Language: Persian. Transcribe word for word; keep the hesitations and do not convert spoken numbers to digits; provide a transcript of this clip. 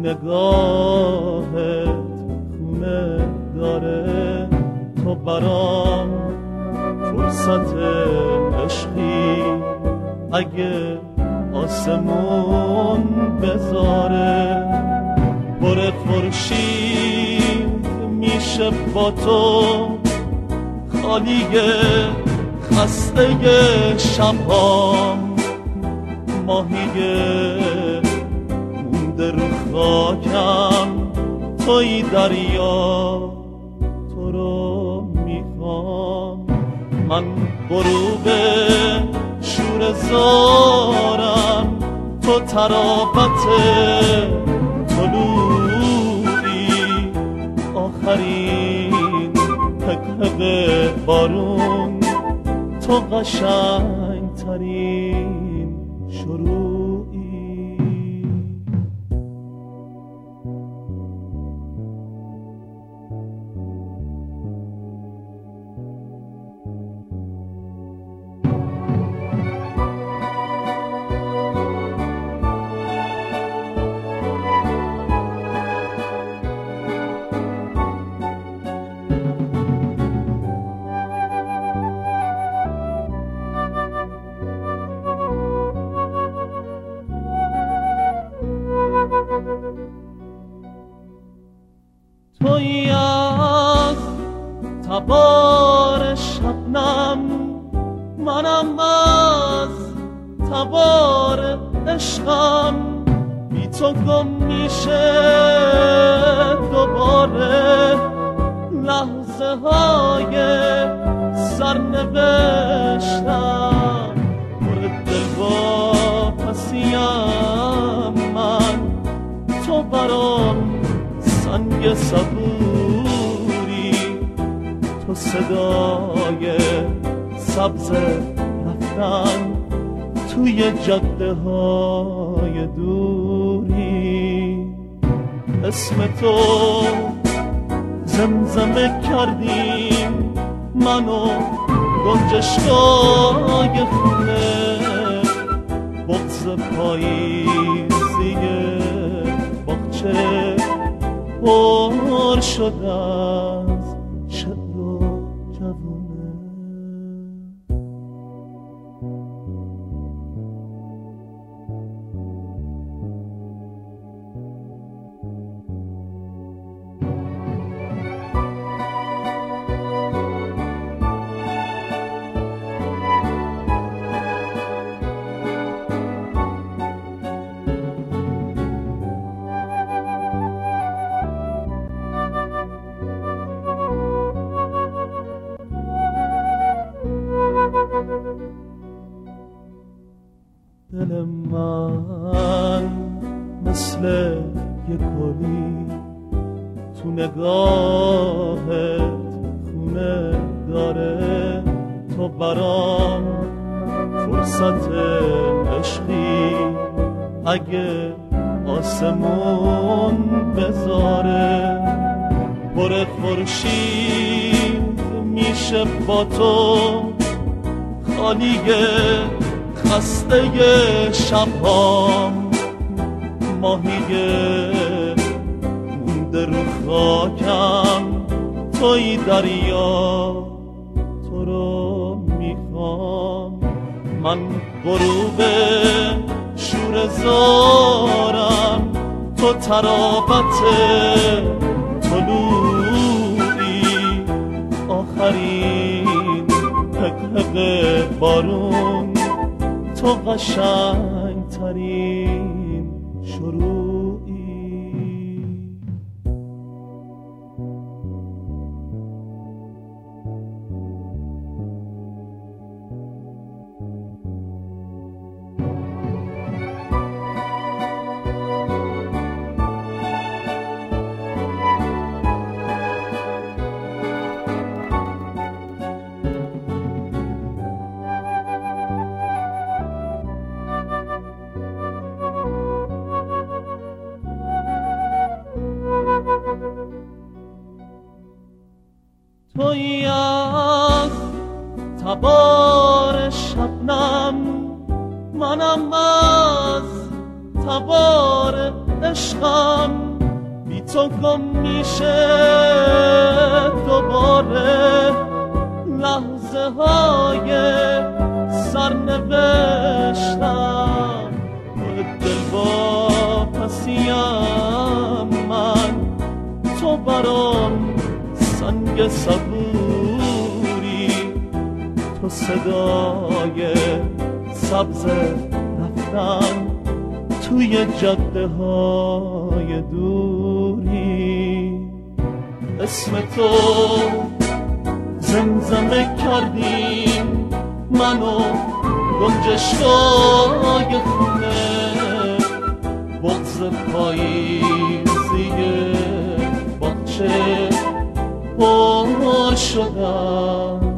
نگاهت خونه داره، تو برام فرصت عشقی اگه آسمون بذاره. بره خورشید میشه با تو خالیه خسته شبام، ماهیه مونده رو خاکم، توی دریا تو رو میخوام. من غروب شور زارم، تو ترابط طلوعی، آخرین حقحق بارون، تو قشنگ ترین شروعی. تویی از تبار شبنم، منم از تبار عشقم، بی تو گم میشه دوباره لحظه های سرنوشتم. پر دل با پسیم من، تو برام سنگ صبوری، تو صدای سبز رفتن توی جاده های دوری. اسم تو زمزمه کردیم منو گنجشگاه خونه، بغض پاییزی باغچه پر شد از شعر و جوونه. دل من مثل یک گلی تو نگاهت خونه داره، تو برام فرصت عشقی اگه آسمون بذاره. بره خورشید میشه با تو خالیه خسته شبام، ماهیه مونده رو خاکم، توی دریا تو رو میخوام. من غروب شور زارم، تو ترابط طلوعی، آخرین حقحق بارون، تو قشنگ ترین شروعی. تویی از تبار شبنم، منم از تبار عشقم بی تو گم میشه دوباره لحظه های سرنوشتم دل واپسیم من تو برام سنگ صبوری تو صدای سبز رفتن توی جاده های دوری اسم تو زمزمه کردیم منو گنجشگاه خونه بغض پاییزی باغچه پر شدم